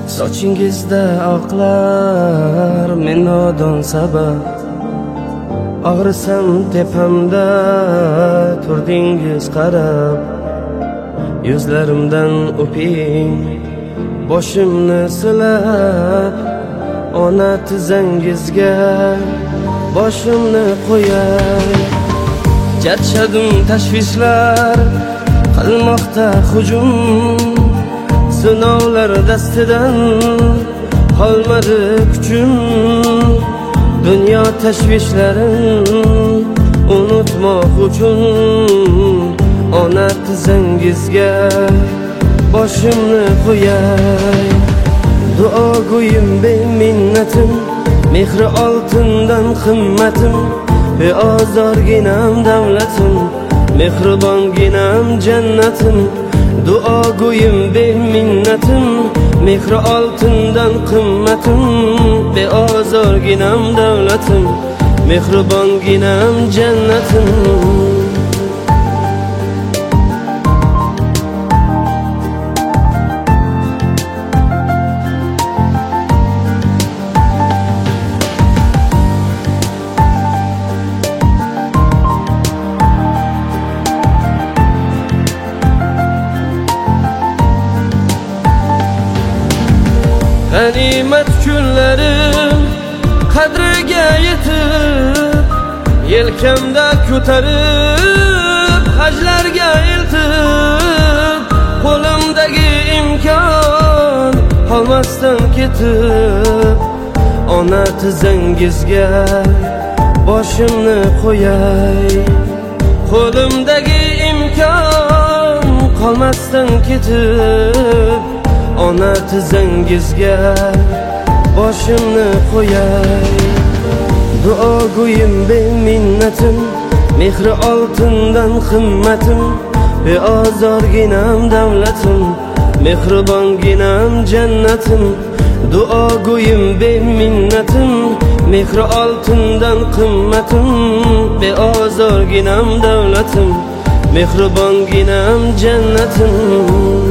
Sochingizda oqlar men nodon sabab, og'risam tepamda turdingiz qarab. Yuzlarimdan o'ping, boshimni silab, ona tizangizga boshimni qo'yay. Charchadim tashvishlar qilmoqda hujum, sinovlar dastidan qolmadi kuchim. Dunyo tashvishlarin unutmoq uchun ona tizangizga boshimni qo'yay. Duogo'yim beminnatim, mehri oltindan qimmatim, beozorginam davlatim, mehribonginam jannatim. Duogo'yim beminnatim, mehri oltindan qimmatim, beozorginam davlatim, mehribonginam jannatim. G'animat kunlarim qadriga yetib, yelkamda ko'tarib, hajlarga eltib, qo'limdagi imkon qolmasdan ketib, ona tizangizga boshimni qo'yay. Qo'limdagi imkon qolmasdan ketib, ona tizangizga boshimni qo'yay. Duogo'yim beminnatim, mehri oltindan qimmatim, beozorginam davlatim, mehribonginam jannatim. Duogo'yim beminnatim, mehri oltindan qimmatim, beozorginam davlatim, mehribonginam jannatim.